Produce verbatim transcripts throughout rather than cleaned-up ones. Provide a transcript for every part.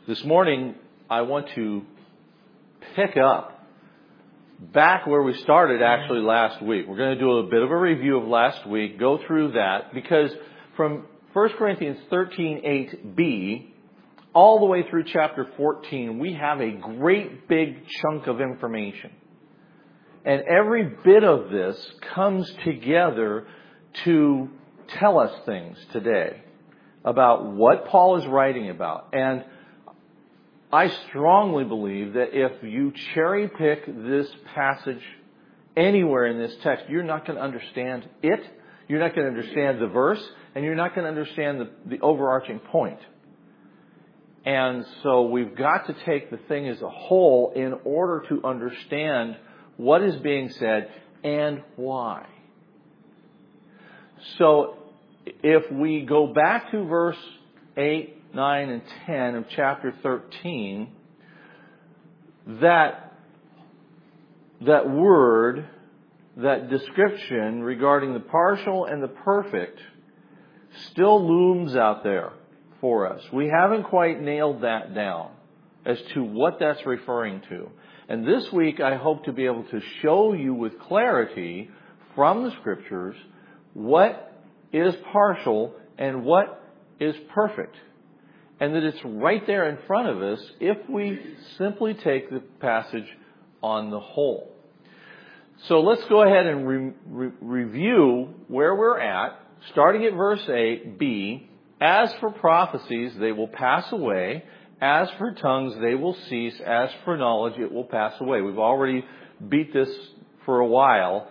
This morning, I want to pick up back where we started actually last week. We're going to do a bit of a review of last week, go through that, because from First Corinthians thirteen eight b all the way through chapter fourteen, we have a great big chunk of information. And every bit of this comes together to tell us things today about what Paul is writing about. And I strongly believe that if you cherry pick this passage anywhere in this text, you're not going to understand it, you're not going to understand the verse, and you're not going to understand the, the overarching point. And so we've got to take the thing as a whole in order to understand what is being said and why. So if we go back to verse eight, nine, and ten of chapter thirteen, that, that word, that description regarding the partial and the perfect still looms out there for us. We haven't quite nailed that down as to what that's referring to. And this week I hope to be able to show you with clarity from the Scriptures what is partial and what is perfect. And that it's right there in front of us if we simply take the passage on the whole. So let's go ahead and re- re- review where we're at, starting at verse eight b. As for prophecies, they will pass away. As for tongues, they will cease. As for knowledge, it will pass away. We've already beat this for a while.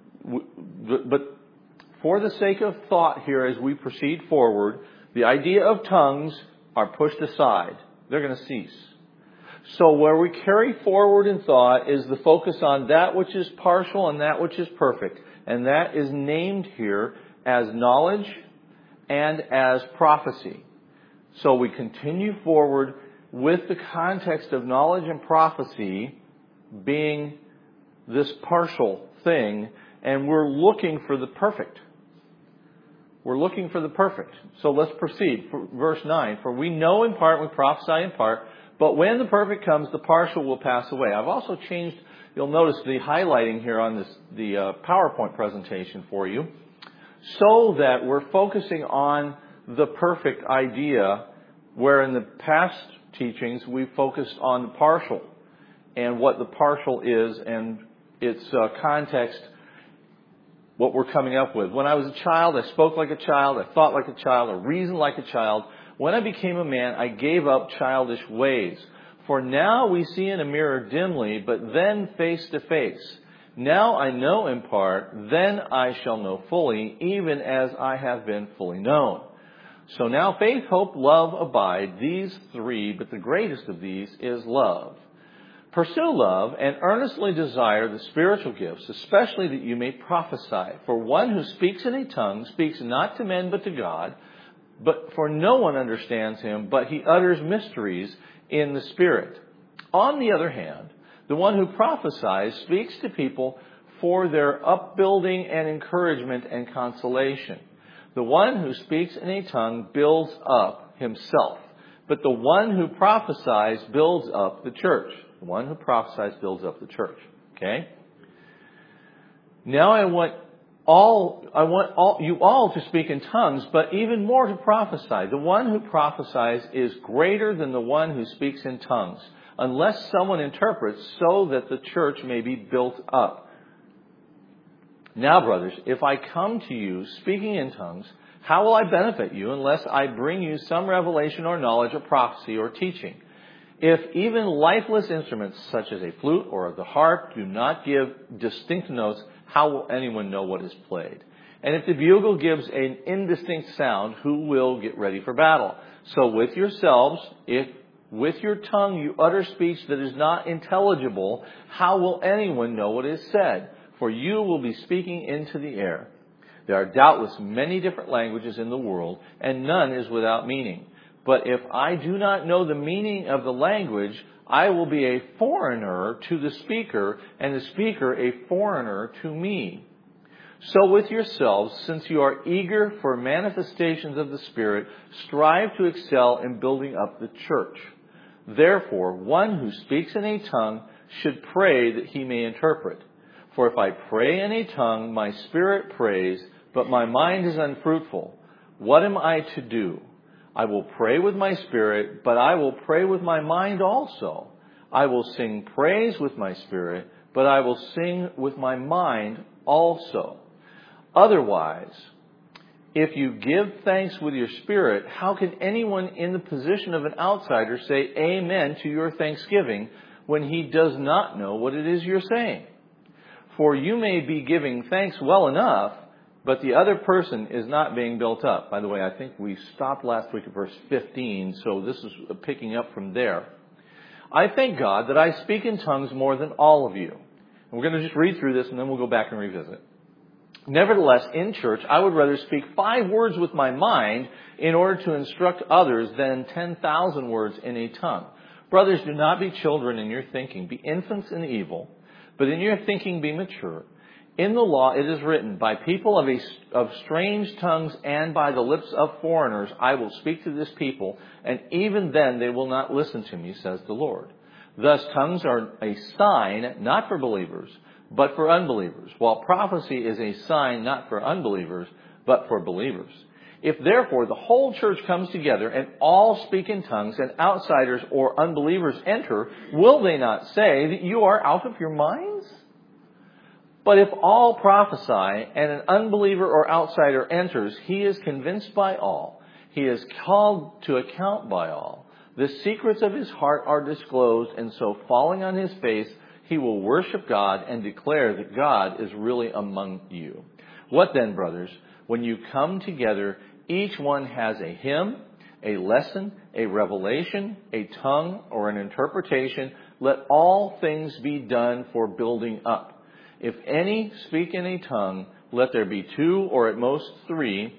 But for the sake of thought here as we proceed forward, the idea of tongues are pushed aside. They're going to cease. So where we carry forward in thought is the focus on that which is partial and that which is perfect. And that is named here as knowledge and as prophecy. So we continue forward with the context of knowledge and prophecy being this partial thing, and we're looking for the perfect. We're looking for the perfect. So let's proceed. For verse nine, for we know in part, we prophesy in part, but when the perfect comes, the partial will pass away. I've also changed, you'll notice the highlighting here on this the uh, PowerPoint presentation for you, so that we're focusing on the perfect idea, where in the past teachings we focused on the partial and what the partial is and its uh, context, what we're coming up with. When I was a child, I spoke like a child, I thought like a child, I reasoned like a child. When I became a man, I gave up childish ways. For now we see in a mirror dimly, but then face to face. Now I know in part, then I shall know fully, even as I have been fully known. So now faith, hope, love abide, these three, but the greatest of these is love. Pursue love and earnestly desire the spiritual gifts, especially that you may prophesy. For one who speaks in a tongue speaks not to men but to God, but for no one understands him, but he utters mysteries in the Spirit. On the other hand, the one who prophesies speaks to people for their upbuilding and encouragement and consolation. The one who speaks in a tongue builds up himself, but the one who prophesies builds up the church. The one who prophesies builds up the church. Okay? Now I want all I want all you all to speak in tongues, but even more to prophesy. The one who prophesies is greater than the one who speaks in tongues, unless someone interprets, so that the church may be built up. Now, brothers, if I come to you speaking in tongues, how will I benefit you unless I bring you some revelation or knowledge or prophecy or teaching? If even lifeless instruments such as a flute or the harp do not give distinct notes, how will anyone know what is played? And if the bugle gives an indistinct sound, who will get ready for battle? So with yourselves, if with your tongue you utter speech that is not intelligible, how will anyone know what is said? For you will be speaking into the air. There are doubtless many different languages in the world, and none is without meaning. But if I do not know the meaning of the language, I will be a foreigner to the speaker, and the speaker a foreigner to me. So with yourselves, since you are eager for manifestations of the Spirit, strive to excel in building up the church. Therefore, one who speaks in a tongue should pray that he may interpret. For if I pray in a tongue, my spirit prays, but my mind is unfruitful. What am I to do? I will pray with my spirit, but I will pray with my mind also. I will sing praise with my spirit, but I will sing with my mind also. Otherwise, if you give thanks with your spirit, how can anyone in the position of an outsider say amen to your thanksgiving when he does not know what it is you're saying? For you may be giving thanks well enough, but the other person is not being built up. By the way, I think we stopped last week at verse fifteen, so this is picking up from there. I thank God that I speak in tongues more than all of you. And we're going to just read through this and then we'll go back and revisit. Nevertheless, in church, I would rather speak five words with my mind in order to instruct others than ten thousand words in a tongue. Brothers, do not be children in your thinking. Be infants in evil, but in your thinking be mature. In the law it is written, by people of, a, of strange tongues and by the lips of foreigners I will speak to this people, and even then they will not listen to me, says the Lord. Thus tongues are a sign not for believers, but for unbelievers, while prophecy is a sign not for unbelievers, but for believers. If therefore the whole church comes together and all speak in tongues and outsiders or unbelievers enter, will they not say that you are out of your minds? But if all prophesy and an unbeliever or outsider enters, he is convinced by all. He is called to account by all. The secrets of his heart are disclosed, and so falling on his face, he will worship God and declare that God is really among you. What then, brothers? When you come together, each one has a hymn, a lesson, a revelation, a tongue, or an interpretation. Let all things be done for building up. If any speak in a tongue, let there be two or at most three,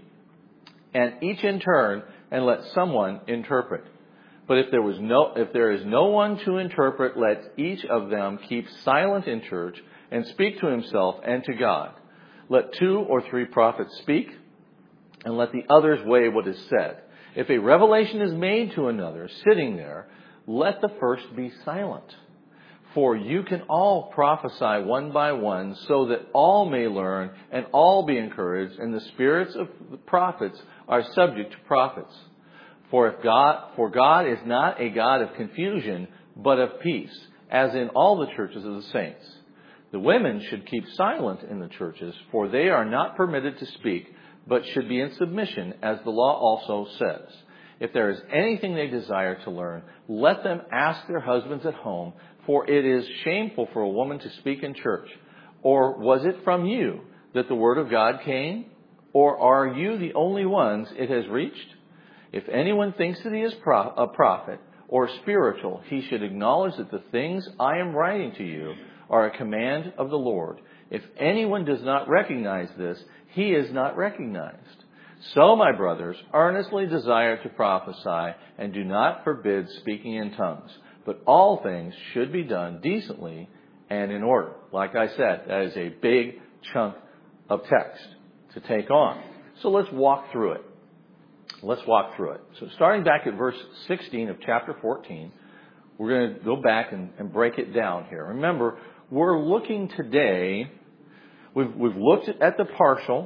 and each in turn, and let someone interpret. But if there was no, if there is no one to interpret, let each of them keep silent in church and speak to himself and to God. Let two or three prophets speak, and let the others weigh what is said. If a revelation is made to another sitting there, let the first be silent. For you can all prophesy one by one, so that all may learn and all be encouraged, and the spirits of the prophets are subject to prophets. For if God, for God is not a God of confusion, but of peace, as in all the churches of the saints. The women should keep silent in the churches, for they are not permitted to speak, but should be in submission, as the law also says. If there is anything they desire to learn, let them ask their husbands at home, for it is shameful for a woman to speak in church. Or was it from you that the word of God came? Or are you the only ones it has reached? If anyone thinks that he is a prophet or spiritual, he should acknowledge that the things I am writing to you are a command of the Lord. If anyone does not recognize this, he is not recognized. So, my brothers, earnestly desire to prophesy, and do not forbid speaking in tongues. But all things should be done decently and in order. Like I said, that is a big chunk of text to take on. So let's walk through it. Let's walk through it. So starting back at verse sixteen of chapter fourteen, we're going to go back and, and break it down here. Remember, we're looking today, we've, we've looked at the partial.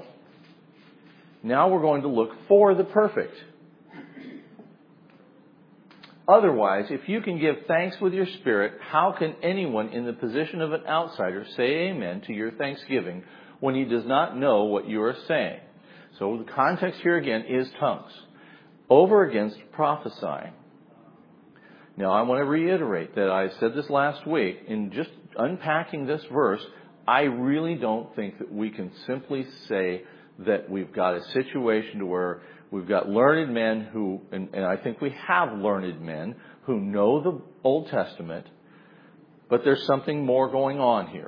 Now we're going to look for the perfect. Otherwise, if you can give thanks with your spirit, how can anyone in the position of an outsider say amen to your thanksgiving when he does not know what you are saying? So the context here again is tongues. Over against prophesying. Now I want to reiterate that I said this last week. In just unpacking this verse, I really don't think that we can simply say that we've got a situation to where we've got learned men who, and, and I think we have learned men who know the Old Testament, but there's something more going on here.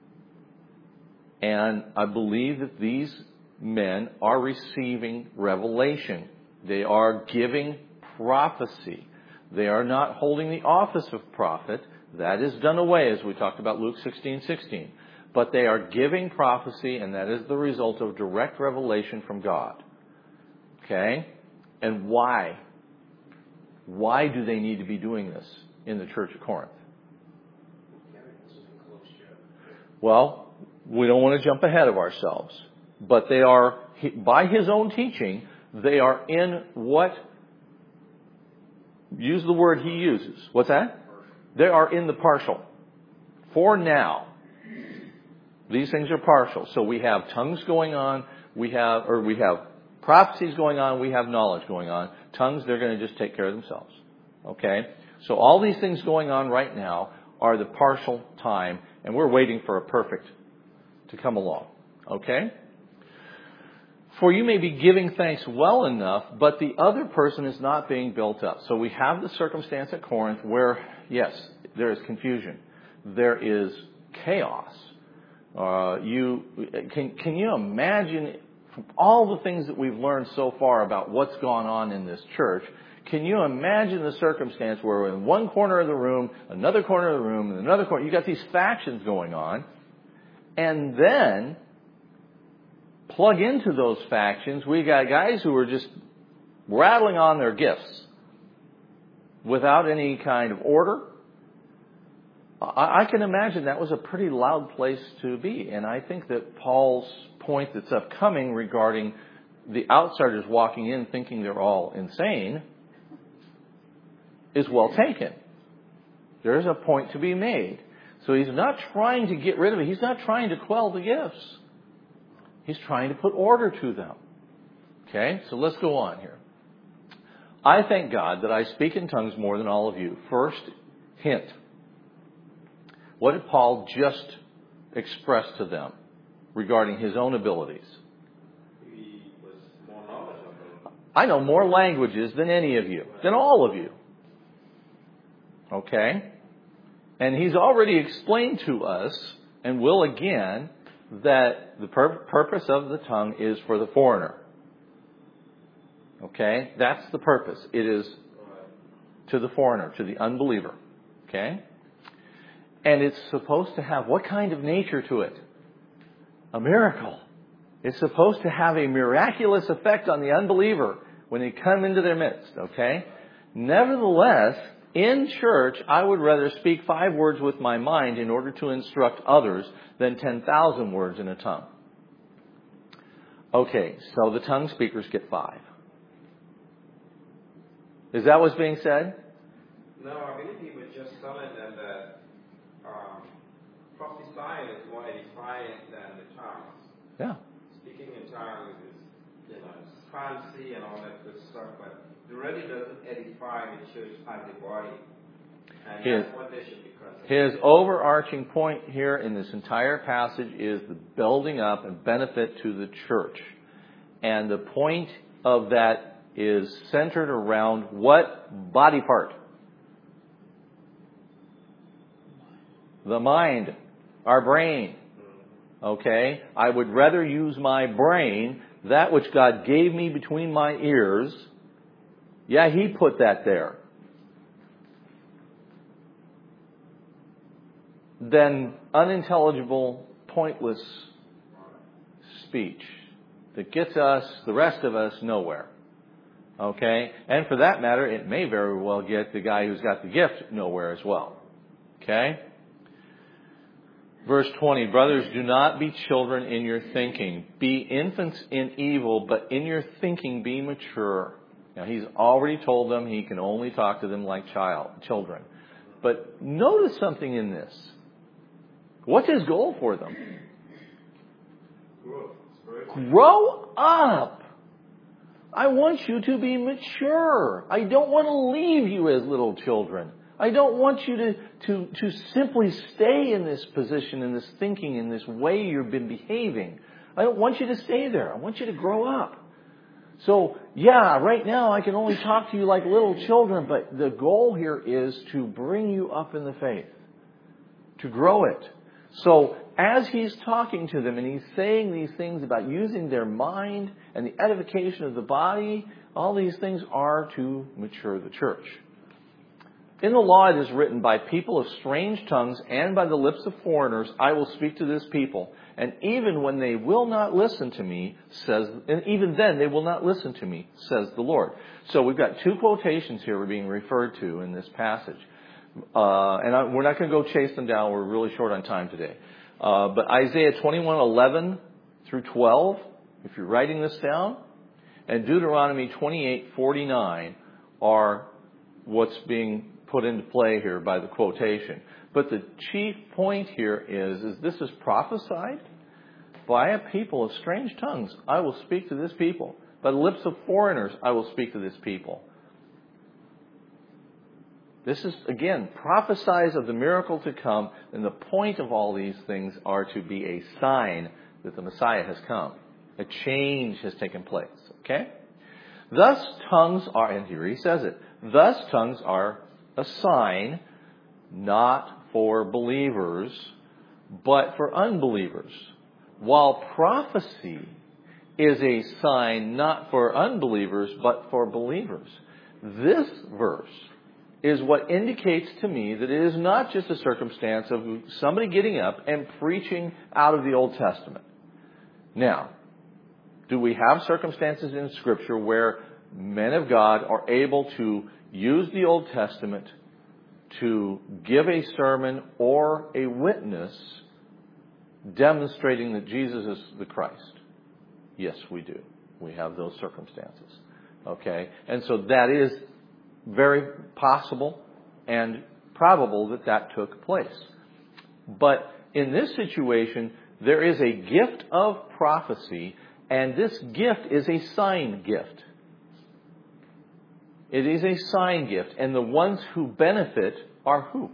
And I believe that these men are receiving revelation. They are giving prophecy. They are not holding the office of prophet. That is done away, as we talked about Luke sixteen sixteen. But they are giving prophecy, and that is the result of direct revelation from God. Okay? And why? Why do they need to be doing this in the church of Corinth? Well, we don't want to jump ahead of ourselves. But they are, by his own teaching, they are in what? Use the word he uses. What's that? They are in the partial. For now. These things are partial. So we have tongues going on, we have, or we have prophecies going on, we have knowledge going on. Tongues, they're going to just take care of themselves. Okay? So all these things going on right now are the partial time, and we're waiting for a perfect to come along. Okay? For you may be giving thanks well enough, but the other person is not being built up. So we have the circumstance at Corinth where, yes, there is confusion. There is chaos. Uh, you can can you imagine from all the things that we've learned so far about what's gone on in this church? Can you imagine the circumstance where in one corner of the room, another corner of the room, and another corner, you got these factions going on, and then plug into those factions, we got guys who are just rattling on their gifts without any kind of order. I can imagine that was a pretty loud place to be. And I think that Paul's point that's upcoming regarding the outsiders walking in thinking they're all insane is well taken. There's a point to be made. So he's not trying to get rid of it. He's not trying to quell the gifts. He's trying to put order to them. Okay, so let's go on here. I thank God that I speak in tongues more than all of you. First hint. What did Paul just express to them regarding his own abilities? He was more knowledgeable. I know more languages than any of you, than all of you. Okay? And he's already explained to us, and will again, that the pur- purpose of the tongue is for the foreigner. Okay? That's the purpose. It is to the foreigner, to the unbeliever. Okay? And it's supposed to have what kind of nature to it? A miracle. It's supposed to have a miraculous effect on the unbeliever when they come into their midst. Okay? Nevertheless, in church, I would rather speak five words with my mind in order to instruct others than ten thousand words in a tongue. Okay, so the tongue speakers get five. Is that what's being said? No, I believe he was just telling them that um, prophesying is more edifying than the tongues. Yeah. Speaking in tongues is, you know, it's fancy and all that good stuff, but it really doesn't edify the church as a body. And His, that's what they should be concentrating. his overarching point here in this entire passage is the building up and benefit to the church. And the point of that is centered around what body part? The mind, our brain. Okay? I would rather use my brain, that which God gave me between my ears. Yeah, He put that there. Than unintelligible, pointless speech that gets us, the rest of us, nowhere. Okay? And for that matter, it may very well get the guy who's got the gift nowhere as well. Okay? Verse twenty, brothers, do not be children in your thinking. Be infants in evil, but in your thinking be mature. Now, he's already told them he can only talk to them like child, children. But notice something in this. What's his goal for them? Grow up. I want you to be mature. I don't want to leave you as little children. I don't want you to, to, to simply stay in this position, in this thinking, in this way you've been behaving. I don't want you to stay there. I want you to grow up. So, yeah, right now I can only talk to you like little children, but the goal here is to bring you up in the faith, to grow it. So, as he's talking to them and he's saying these things about using their mind and the edification of the body, all these things are to mature the church. In the law it is written, by people of strange tongues and by the lips of foreigners I will speak to this people. And even when they will not listen to me, says, and even then they will not listen to me, says the Lord. So we've got two quotations here we're being referred to in this passage. Uh, and I, we're not going to go chase them down. We're really short on time today. Uh, but Isaiah twenty-one eleven through twelve, if you're writing this down, and Deuteronomy twenty-eight forty-nine are what's being put into play here by the quotation. But the chief point here is, is this is prophesied by a people of strange tongues. I will speak to this people. By the lips of foreigners, I will speak to this people. This is, again, prophesies of the miracle to come, and the point of all these things are to be a sign that the Messiah has come. A change has taken place. Okay? Thus tongues are, and here he says it, thus tongues are a sign not for believers, but for unbelievers. While prophecy is a sign not for unbelievers, but for believers. This verse is what indicates to me that it is not just a circumstance of somebody getting up and preaching out of the Old Testament. Now, do we have circumstances in Scripture where men of God are able to use the Old Testament to give a sermon or a witness demonstrating that Jesus is the Christ? Yes, we do. We have those circumstances. Okay? And so that is very possible and probable that that took place. But in this situation, there is a gift of prophecy, and this gift is a sign gift. It is a sign gift, and the ones who benefit are who?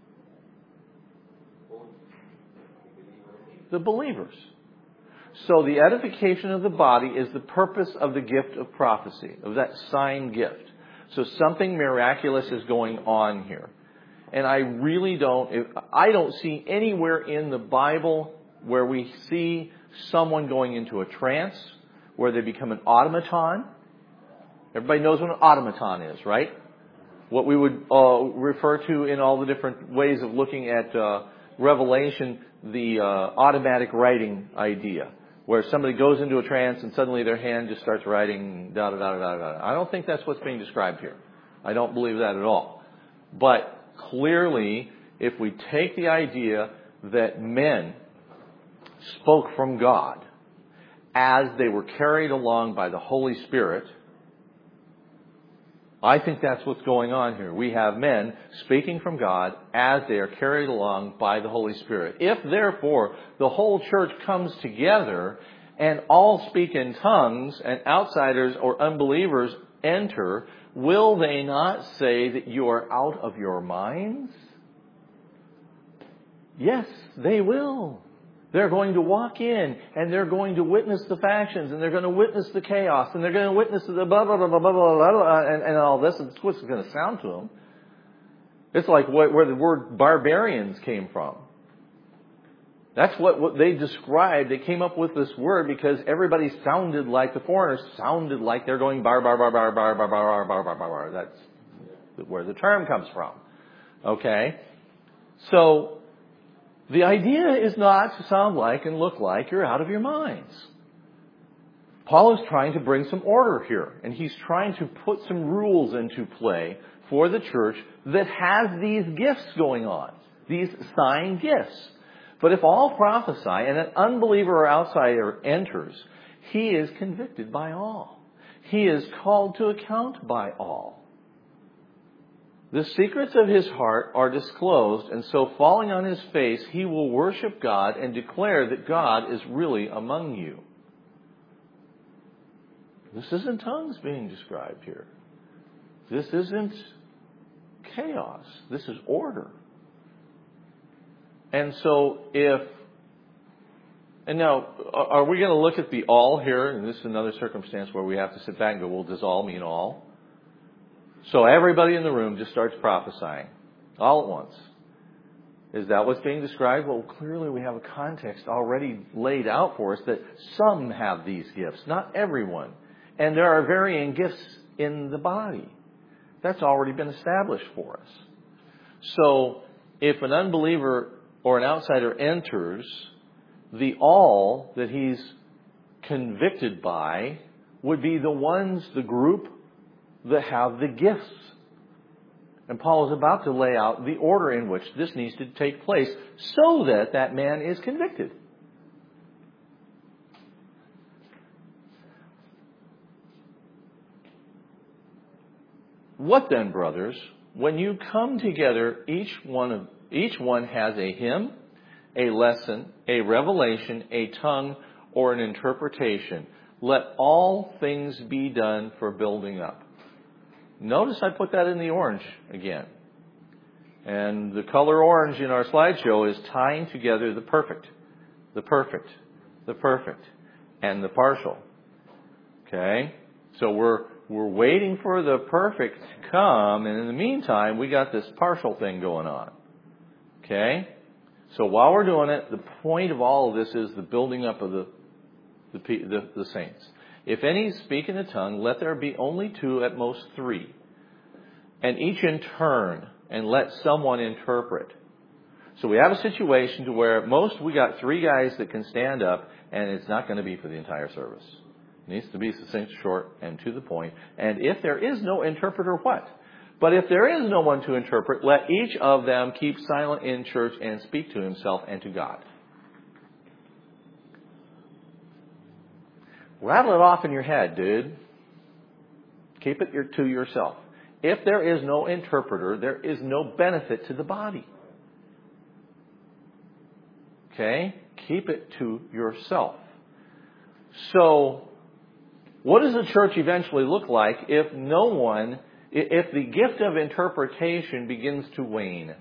The believers. So the edification of the body is the purpose of the gift of prophecy, of that sign gift. So something miraculous is going on here. And I really don't, I don't see anywhere in the Bible where we see someone going into a trance, where they become an automaton. Everybody knows what an automaton is, right? What we would uh, refer to in all the different ways of looking at uh, Revelation, the uh, automatic writing idea, where somebody goes into a trance and suddenly their hand just starts writing da da da da da. I don't think that's what's being described here. I don't believe that at all. But clearly, if we take the idea that men spoke from God as they were carried along by the Holy Spirit, I think that's what's going on here. We have men speaking from God as they are carried along by the Holy Spirit. If, therefore, the whole church comes together and all speak in tongues and outsiders or unbelievers enter, will they not say that you are out of your minds? Yes, they will. They're going to walk in and they're going to witness the factions and they're going to witness the chaos and they're going to witness the blah, blah, blah, blah, blah, blah, blah, and, and all this. It's what's going to sound to them. It's like what, where the word barbarians came from. That's what, what they described. They came up with this word because everybody sounded like, the foreigners sounded like they're going bar, bar, bar, bar, bar, bar, bar, bar, bar, bar, bar. That's where the term comes from. Okay? So, the idea is not to sound like and look like you're out of your minds. Paul is trying to bring some order here, and he's trying to put some rules into play for the church that has these gifts going on, these sign gifts. But if all prophesy and an unbeliever or outsider enters, he is convicted by all. He is called to account by all. The secrets of his heart are disclosed, and so falling on his face, he will worship God and declare that God is really among you. This isn't tongues being described here. This isn't chaos. This is order. And so if, and now, are we going to look at the all here? And this is another circumstance where we have to sit back and go, well, does all mean all? So everybody in the room just starts prophesying all at once. Is that what's being described? Well, clearly we have a context already laid out for us that some have these gifts, not everyone. And there are varying gifts in the body. That's already been established for us. So if an unbeliever or an outsider enters, the all that he's convicted by would be the ones, the group that have the gifts. And Paul is about to lay out the order in which this needs to take place so that that man is convicted. What then, brothers? When you come together, each one of each one has a hymn, a lesson, a revelation, a tongue, or an interpretation. Let all things be done for building up. Notice I put that in the orange again. And the color orange in our slideshow is tying together the perfect, the perfect, the perfect, and the partial. Okay? So we're we're waiting for the perfect to come, and in the meantime, we got this partial thing going on. Okay? So while we're doing it, the point of all of this is the building up of the the, the, the saints. If any speak in a tongue, let there be only two, at most three. And each in turn, and let someone interpret. So we have a situation to where at most we got three guys that can stand up, and it's not going to be for the entire service. It needs to be succinct, short, and to the point. And if there is no interpreter, what? But if there is no one to interpret, let each of them keep silent in church and speak to himself and to God. Rattle it off in your head, dude. Keep it to yourself. If there is no interpreter, there is no benefit to the body. Okay? Keep it to yourself. So, what does the church eventually look like if no one, if the gift of interpretation begins to wane?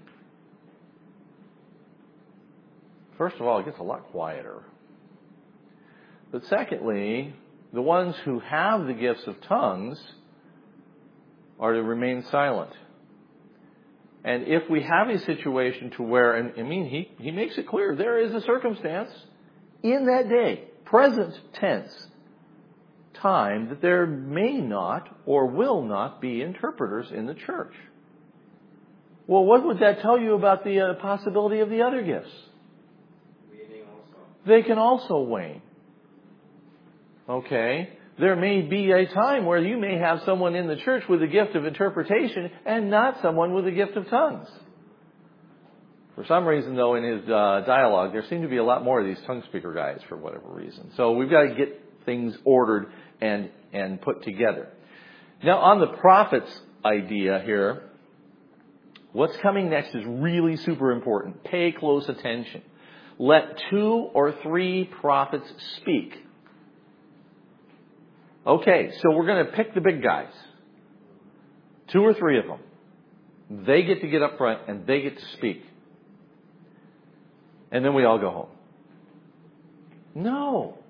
First of all, it gets a lot quieter. But secondly, the ones who have the gifts of tongues are to remain silent. And if we have a situation to where, and I mean, he, he makes it clear, there is a circumstance in that day, present tense, time, that there may not or will not be interpreters in the church. Well, what would that tell you about the uh, possibility of the other gifts? Waning also. They can also wane. Okay? There may be a time where you may have someone in the church with a gift of interpretation and not someone with a gift of tongues. For some reason, though, in his uh, dialogue, there seem to be a lot more of these tongue speaker guys for whatever reason. So we've got to get things ordered and, and put together. Now, on the prophets idea here, what's coming next is really super important. Pay close attention. Let two or three prophets speak. Okay, so we're going to pick the big guys. Two or three of them. They get to get up front and they get to speak. And then we all go home. No.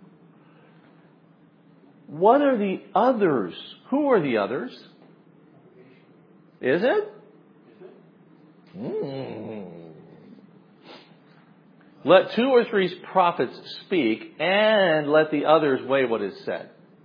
What are the others? Who are the others? Is it? Mm. Let two or three prophets speak and let the others weigh what is said.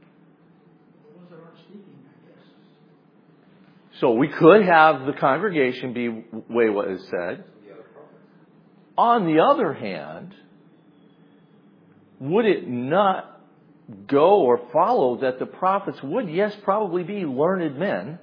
So we could have the congregation be weigh what is said. On the other hand, would it not go or follow that the prophets would, yes, probably be learned men,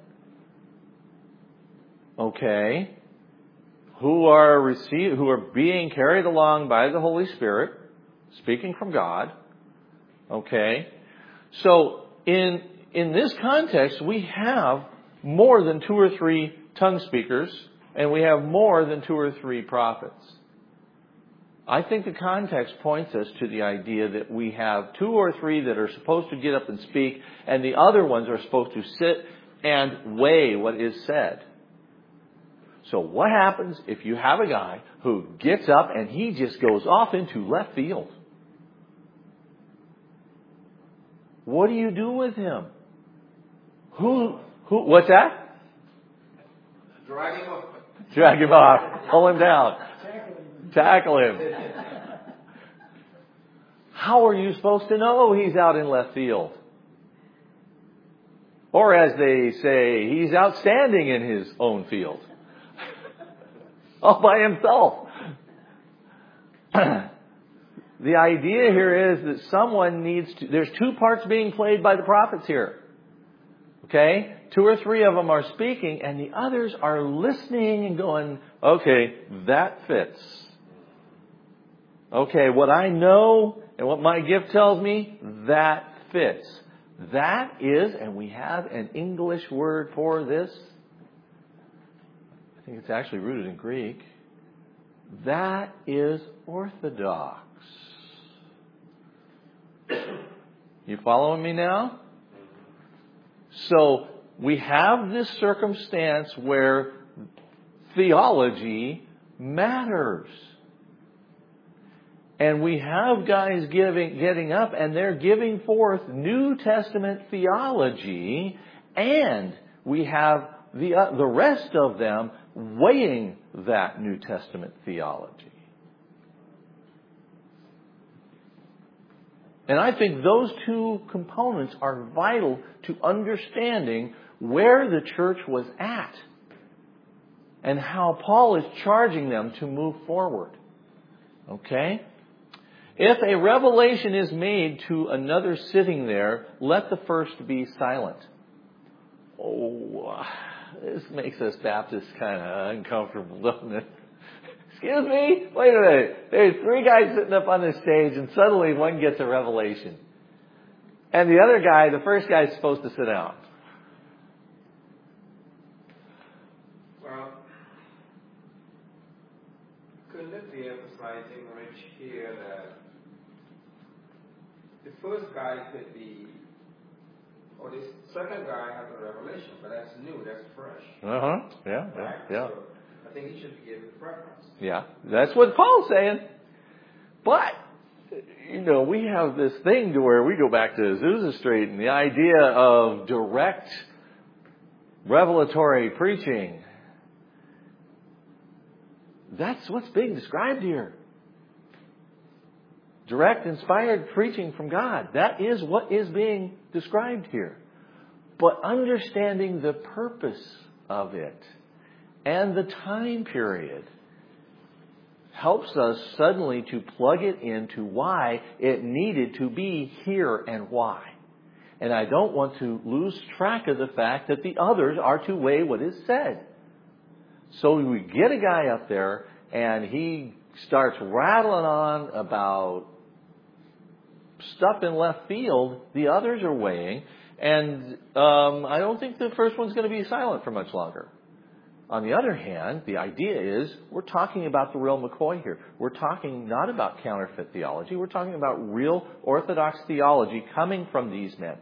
okay, who are receive, who are being carried along by the Holy Spirit, speaking from God, okay? So in in this context, we have more than two or three tongue speakers, and we have more than two or three prophets. I think the context points us to the idea that we have two or three that are supposed to get up and speak, and the other ones are supposed to sit and weigh what is said. So what happens if you have a guy who gets up and he just goes off into left field? What do you do with him? Who... Who, what's that? Drag him off. Drag him off. Pull him down. Tackle him. How are you supposed to know he's out in left field? Or as they say, he's outstanding in his own field. all by himself. The idea here is that someone needs to, there's two parts being played by the prophets here. Okay? Two or three of them are speaking and the others are listening and going, okay, that fits. Okay, what I know and what my gift tells me, that fits. That is, and we have an English word for this. I think it's actually rooted in Greek. That is orthodox. You following me now? So we have this circumstance where theology matters. And we have guys giving, getting up and they're giving forth New Testament theology, and we have the, uh, the rest of them weighing that New Testament theology. And I think those two components are vital to understanding where the church was at and how Paul is charging them to move forward. Okay? If a revelation is made to another sitting there, let the first be silent. Oh, this makes us Baptists kind of uncomfortable, doesn't it? Excuse me? Wait a minute. There's three guys sitting up on the stage and suddenly one gets a revelation. And the other guy, the first guy, is supposed to sit down. Well, couldn't it be emphasizing, Rich, here that the first guy could be, or the second guy has a revelation, but that's new, that's fresh. Uh-huh. Yeah, Right? yeah, yeah. So I think he should be given preference. Yeah, that's what Paul's saying. But, you know, we have this thing to where we go back to Azusa Street and the idea of direct revelatory preaching. That's what's being described here. Direct, inspired preaching from God. That is what is being described here. But understanding the purpose of it and the time period helps us suddenly to plug it into why it needed to be here and why. And I don't want to lose track of the fact that the others are to weigh what is said. So we get a guy up there and he starts rattling on about stuff in left field. The others are weighing. And um, I don't think the first one's going to be silent for much longer. On the other hand, the idea is we're talking about the real McCoy here. We're talking not about counterfeit theology. We're talking about real orthodox theology coming from these men.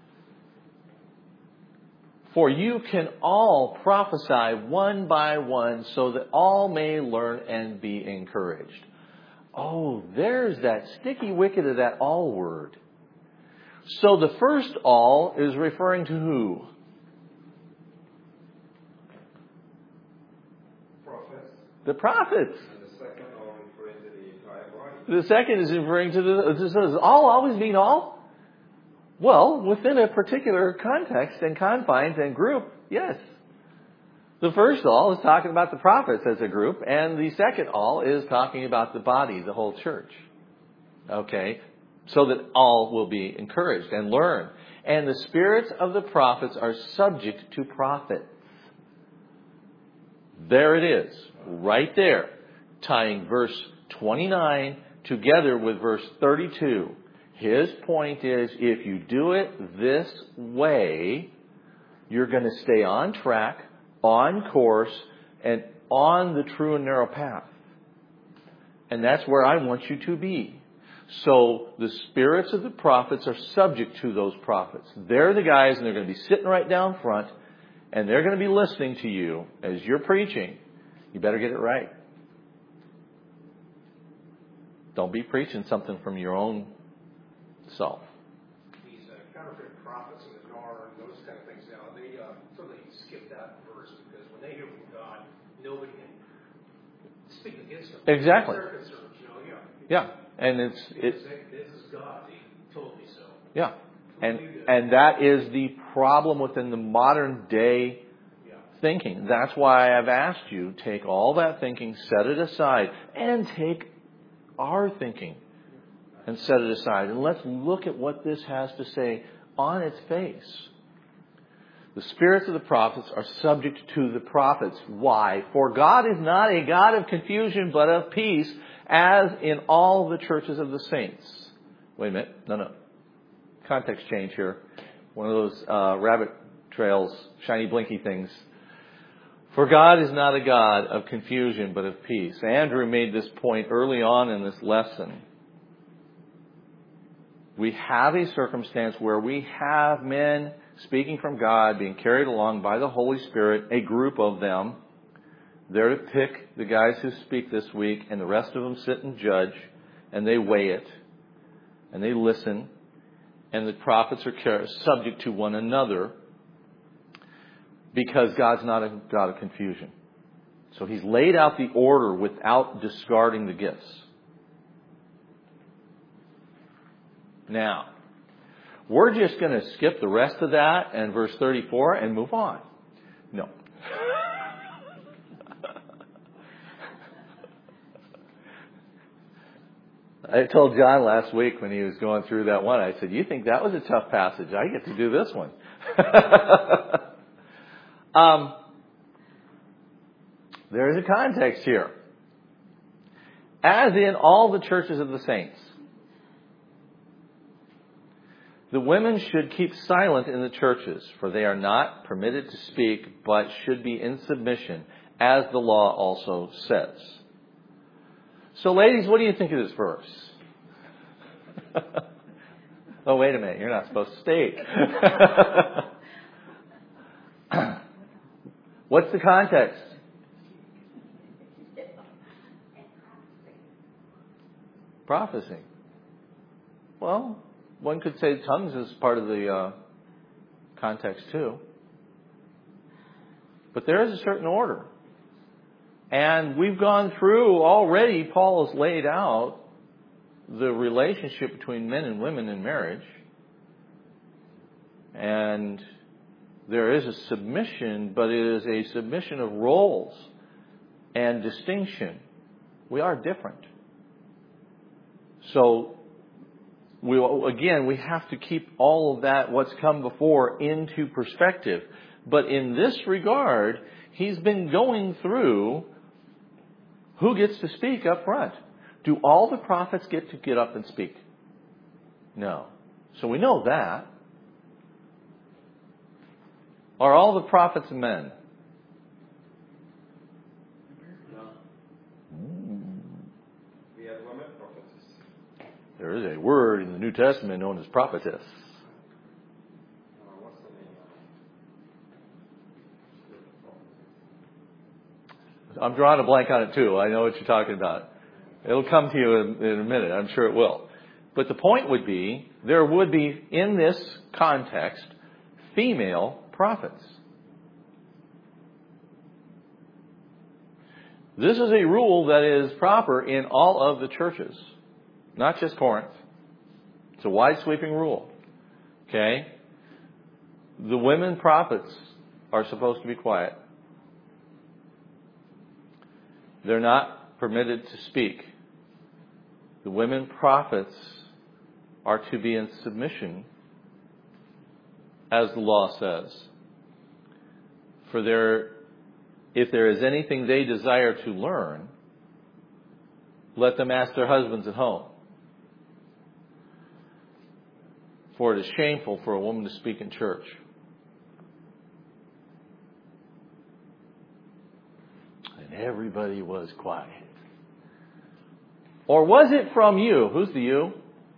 For you can all prophesy one by one so that all may learn and be encouraged. Oh, there's that sticky wicket of that all word. So the first all is referring to who? The prophets. And the second all referring to the entire body. The second is referring to the, does all always mean all? Well, within a particular context and confines and group, yes. The first all is talking about the prophets as a group, and the second all is talking about the body, the whole church. Okay? So that all will be encouraged and learn. And the spirits of the prophets are subject to prophets. There it is. Right there, tying verse twenty-nine together with verse thirty-two. His point is, if you do it this way, you're going to stay on track, on course, and on the true and narrow path. And that's where I want you to be. So the spirits of the prophets are subject to those prophets. They're the guys, and they're going to be sitting right down front, and they're going to be listening to you as you're preaching. You better get it right. Don't be preaching something from your own self. These uh, counterfeit prophets in the Torah and those kind of things now, they uh, totally skip that verse because when they hear from God, nobody can speak against them. Exactly. They're concerned, you know, Yeah, yeah. and it's it. This is God. He told me so. Yeah, and and that is the problem within the modern day Yeah. thinking. That's why I've asked you, take all that thinking, set it aside, and take our thinking and set it aside. And let's look at what this has to say on its face. The spirits of the prophets are subject to the prophets. Why? For God is not a God of confusion, but of peace, as in all the churches of the saints. Wait a minute. No, no. Context change here. One of those uh, rabbit trails, shiny blinky things. For God is not a God of confusion, but of peace. Andrew made this point early on in this lesson. We have a circumstance where we have men speaking from God, being carried along by the Holy Spirit, a group of them. They're to pick the guys who speak this week, and the rest of them sit and judge, and they weigh it, and they listen, and the prophets are subject to one another because God's not a God of confusion. So He's laid out the order without discarding the gifts. Now, we're just going to skip the rest of that and verse thirty-four and move on. No. I told John last week when he was going through that one, I said, you think that was a tough passage? I get to do this one. um, there is a context here. As in all the churches of the saints. The women should keep silent in the churches, for they are not permitted to speak, but should be in submission, as the law also says. So, ladies, what do you think of this verse? Oh, wait a minute. You're not supposed to state. What's the context? Prophecy. Well, one could say tongues is part of the uh, context too. But there is a certain order. And we've gone through already, Paul has laid out the relationship between men and women in marriage. And there is a submission, but it is a submission of roles and distinction. We are different. So, we, again, we have to keep all of that, what's come before, into perspective. But in this regard, he's been going through who gets to speak up front. Do all the prophets get to get up and speak? No. So we know that. Are all the prophets men? No. We have women prophetess. There is a word in the New Testament known as prophetess. Uh, what's the name? I'm drawing a blank on it too. I know what you're talking about. It'll come to you in, in a minute. I'm sure it will. But the point would be, there would be, in this context, female prophets. This is a rule that is proper in all of the churches, not just Corinth. It's a wide sweeping rule. Okay? The women prophets are supposed to be quiet. They're not permitted to speak. The women prophets are to be in submission, as the law says. For there, if there is anything they desire to learn, let them ask their husbands at home. For it is shameful for a woman to speak in church. And everybody was quiet. Or was it from you? Who's the you?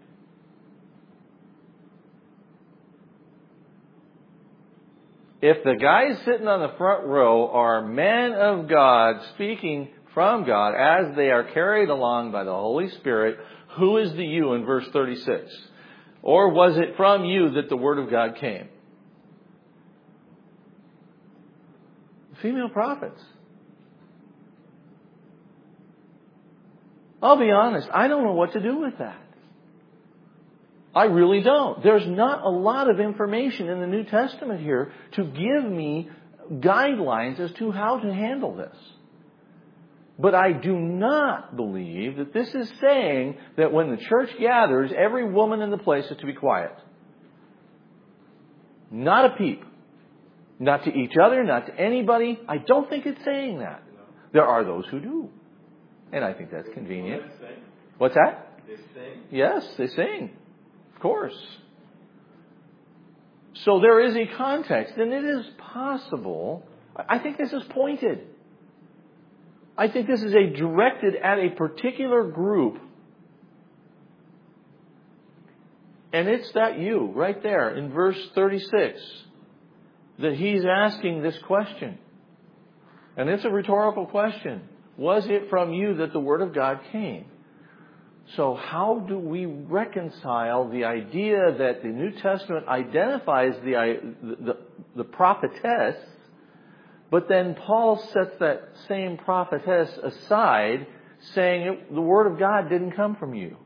If the guys sitting on the front row are men of God speaking from God as they are carried along by the Holy Spirit, who is the you in verse thirty-six? Or was it from you that the Word of God came? Female prophets. I'll be honest, I don't know what to do with that. I really don't. There's not a lot of information in the New Testament here to give me guidelines as to how to handle this. But I do not believe that this is saying that when the church gathers, every woman in the place is to be quiet. Not a peep. Not to each other, not to anybody. I don't think it's saying that. There are those who do. And I think that's convenient. What's that? They sing. Yes, they sing. Of course. So there is a context, and it is possible. I think this is pointed. I think this is a directed at a particular group. And it's that you, right there in verse thirty-six, that he's asking this question. And it's a rhetorical question. Was it from you that the Word of God came? So how do we reconcile the idea that the New Testament identifies the, the, the prophetess, but then Paul sets that same prophetess aside, saying the Word of God didn't come from you?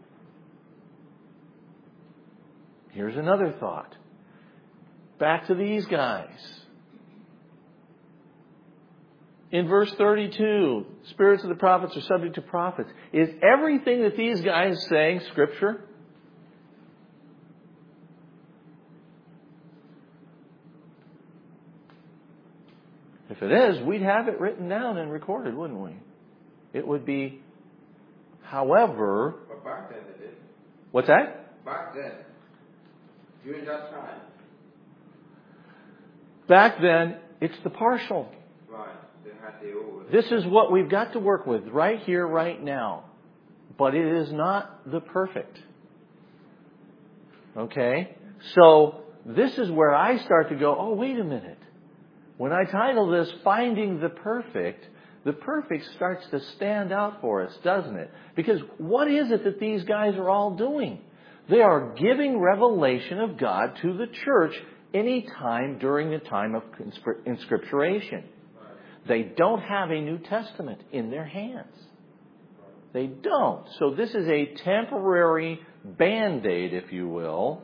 Here's another thought. Back to these guys. In verse thirty-two, spirits of the prophets are subject to prophets. Is everything that these guys saying Scripture? If it is, we'd have it written down and recorded, wouldn't we? It would be, however... But back then it did. What's that? Back then. During that time. Back then, it's the partial. Right. They had the old. This is what we've got to work with right here, right now. But it is not the perfect. Okay? So, this is where I start to go, oh, wait a minute. When I title this, Finding the Perfect, the perfect starts to stand out for us, doesn't it? Because what is it that these guys are all doing? They are giving revelation of God to the church any time during the time of inscripturation. They don't have a New Testament in their hands. They don't. So this is a temporary Band-Aid, if you will,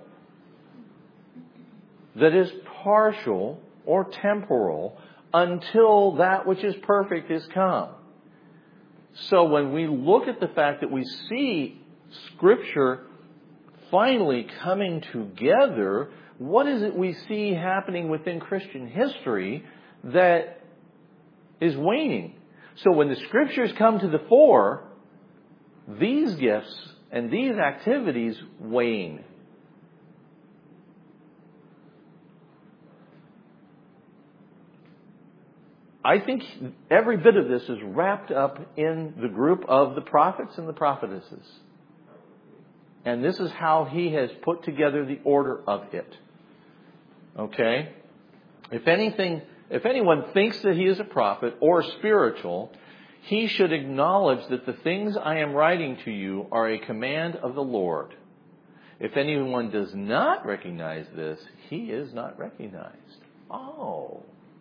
that is partial or temporal until that which is perfect is come. So when we look at the fact that we see Scripture finally coming together, what is it we see happening within Christian history that is waning? So when the Scriptures come to the fore, these gifts and these activities wane. I think every bit of this is wrapped up in the group of the prophets and the prophetesses. And this is how he has put together the order of it. Okay? If anything, if anyone thinks that he is a prophet or spiritual, he should acknowledge that the things I am writing to you are a command of the Lord. If anyone does not recognize this, he is not recognized. Oh.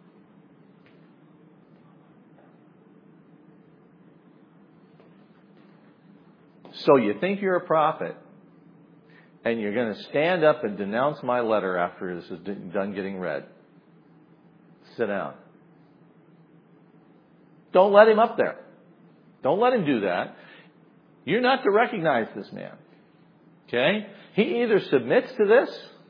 So you think you're a prophet, and you're going to stand up and denounce my letter after this is done getting read. Sit down. Don't let him up there. Don't let him do that. You're not to recognize this man. Okay? He either submits to this.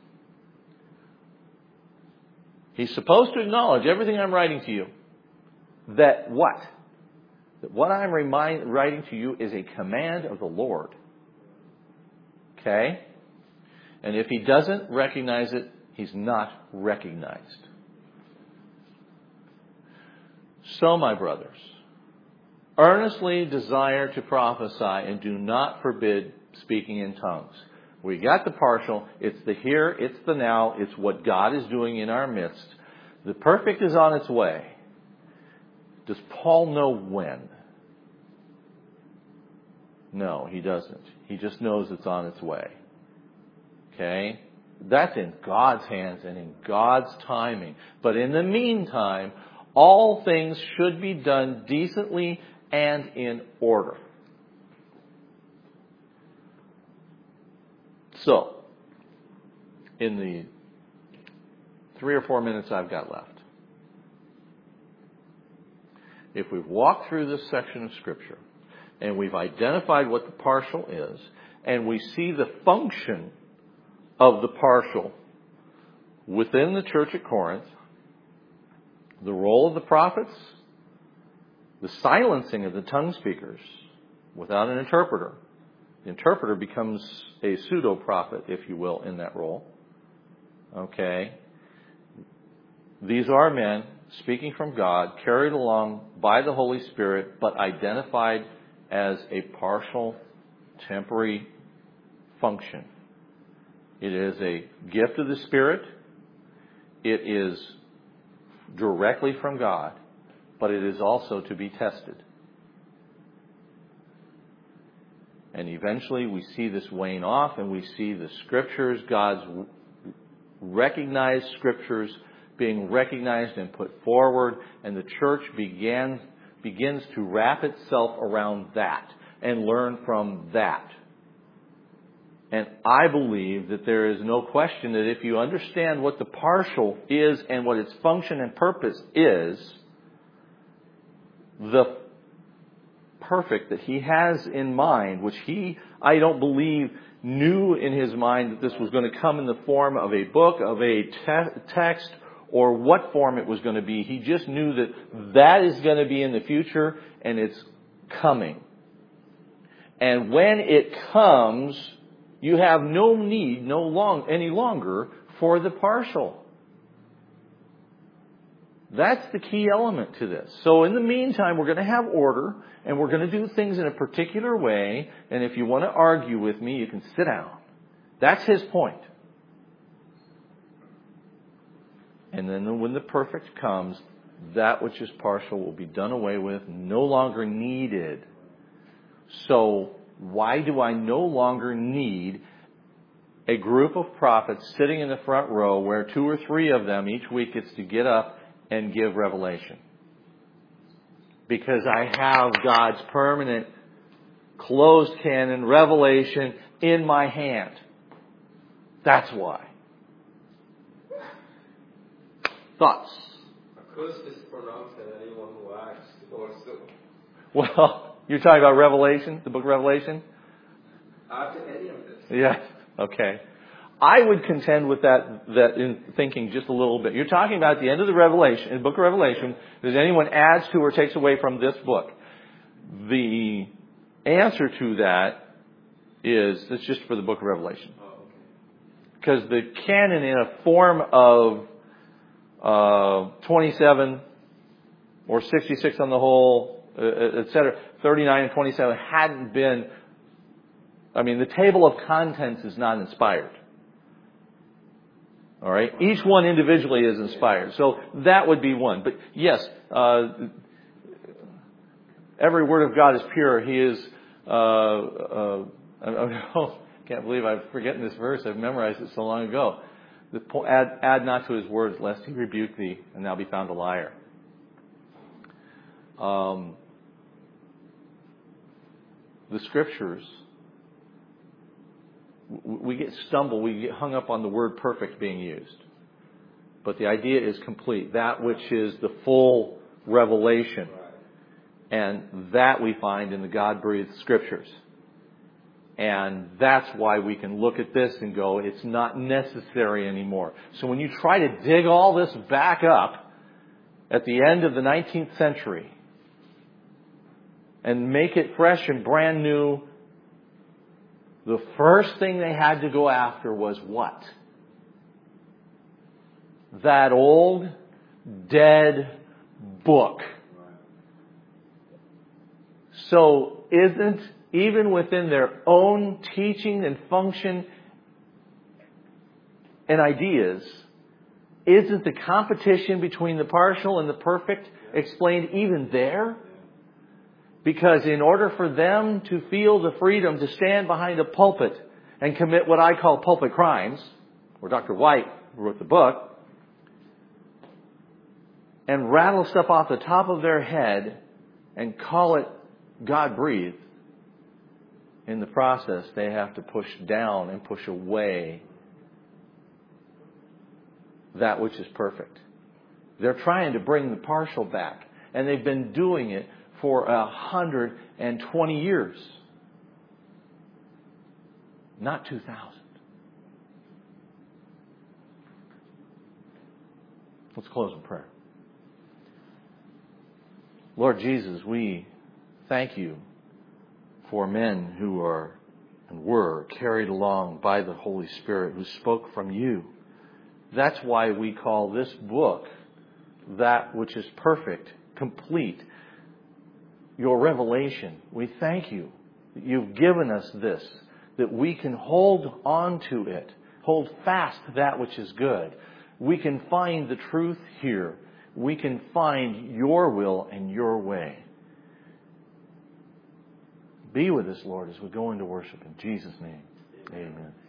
He's supposed to acknowledge everything I'm writing to you. That what? That what I'm remind, writing to you is a command of the Lord. Okay? And if he doesn't recognize it, he's not recognized. So, my brothers, earnestly desire to prophesy and do not forbid speaking in tongues. We got the partial. It's the here, it's the now. It's what God is doing in our midst. The perfect is on its way. Does Paul know when? No, he doesn't. He just knows it's on its way. Okay? That's in God's hands and in God's timing. But in the meantime, all things should be done decently and in order. So, in the three or four minutes I've got left, if we've walked through this section of Scripture and we've identified what the partial is, and we see the function of the partial within the church at Corinth, the role of the prophets, the silencing of the tongue speakers without an interpreter. The interpreter becomes a pseudo-prophet, if you will, in that role. Okay. These are men speaking from God, carried along by the Holy Spirit, but identified as a partial, temporary function. It is a gift of the Spirit. It is directly from God, but it is also to be tested. And eventually we see this wane off, and we see the Scriptures, God's recognized Scriptures, being recognized and put forward, and the church began, begins to wrap itself around that and learn from that. And I believe that there is no question that if you understand what the partial is and what its function and purpose is, the perfect that he has in mind, which he, I don't believe, knew in his mind that this was going to come in the form of a book, of a te- text, or what form it was going to be. He just knew that that is going to be in the future, and it's coming. And when it comes, you have no need no long any longer for the partial. That's the key element to this. So in the meantime, we're going to have order, and we're going to do things in a particular way. And if you want to argue with me, you can sit down. That's his point. And then when the perfect comes, that which is partial will be done away with, no longer needed. So why do I no longer need a group of prophets sitting in the front row where two or three of them each week gets to get up and give revelation? Because I have God's permanent closed canon revelation in my hand. That's why. Thoughts? Accursed is pronounced and anyone who acts also. Well, you're talking about Revelation, the book of Revelation? After any of this. Yes. Okay. I would contend with that, that in thinking just a little bit. You're talking about at the end of the Revelation, in the book of Revelation, does anyone adds to or takes away from this book? The answer to that is, it's just for the book of Revelation. Because the canon in a form of uh, twenty-seven or sixty-six on the whole, uh, et cetera, thirty-nine and twenty-seven hadn't been, I mean, the table of contents is not inspired. All right? Each one individually is inspired. So that would be one. But yes, uh, every word of God is pure. He is, uh, uh, I can't believe I'm forgetting this verse. I've memorized it so long ago. Add, add not to his words, lest he rebuke thee, and thou be found a liar. Um, the Scriptures, we get stumbled, we get hung up on the word perfect being used. But the idea is complete. That which is the full revelation. And that we find in the God-breathed Scriptures. And that's why we can look at this and go, it's not necessary anymore. So when you try to dig all this back up at the end of the nineteenth century and make it fresh and brand new, the first thing they had to go after was what? That old, dead book. So isn't, even within their own teaching and function and ideas, isn't the competition between the partial and the perfect explained even there? Because in order for them to feel the freedom to stand behind a pulpit and commit what I call pulpit crimes, or Doctor White wrote the book, and rattle stuff off the top of their head and call it God-breathed, in the process they have to push down and push away that which is perfect. They're trying to bring the partial back. And they've been doing it for a hundred and twenty years. Not two thousand. Let's close in prayer. Lord Jesus, we thank you for men who are and were carried along by the Holy Spirit, who spoke from you. That's why we call this book that which is perfect, complete, your revelation. We thank you that you've given us this, that we can hold on to it, hold fast that which is good. We can find the truth here. We can find your will and your way. Be with us, Lord, as we go into worship. In Jesus' name, amen.